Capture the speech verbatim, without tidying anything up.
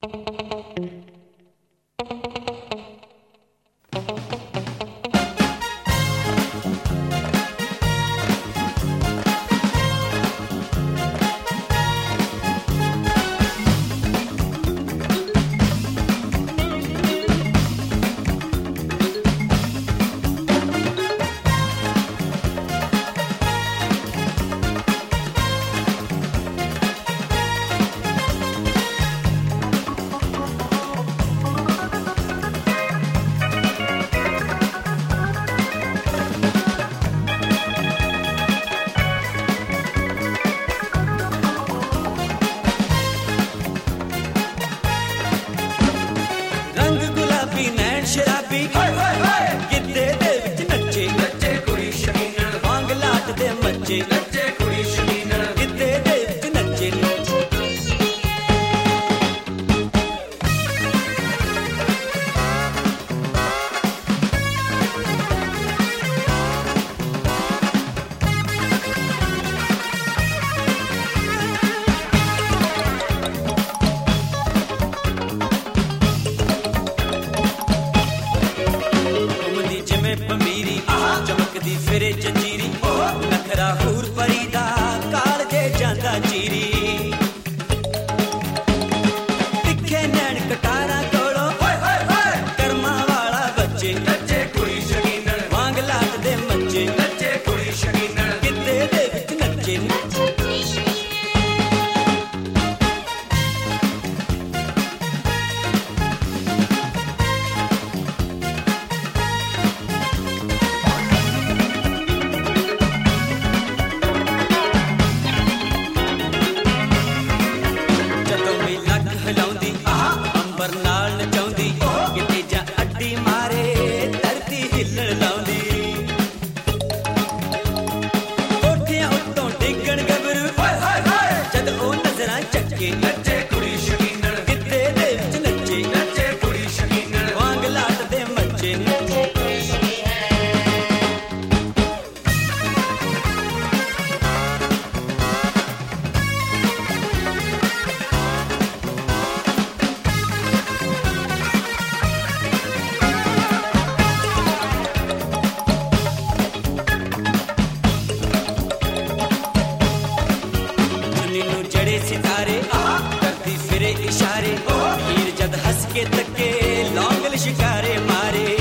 नच्चे कुड़ी शकीना गिद्दे दे विच नच्चे घुमदी जिवें पमीरी चमकदी फिरे जंजीरी नखरा हूर परी दा कालजे जांदा चीरी तिखे नैन कटारा कोलों कर्मा वाला बच्चे नच्चे कुड़ी शकीना वांग लाट दे मच्चे नच्चे कुड़ी शकीना गिद्दे दे विच नच्चे नच्चे कुड़ी शकीना गिद्दे दे विच नच्चे नच्चे कुड़ी शकीना वांग लाट दे मच्चे नीनू जड़े सितारे करती फिरे इशारे हीर जद हंस के तके लौंगल शिकारे मारे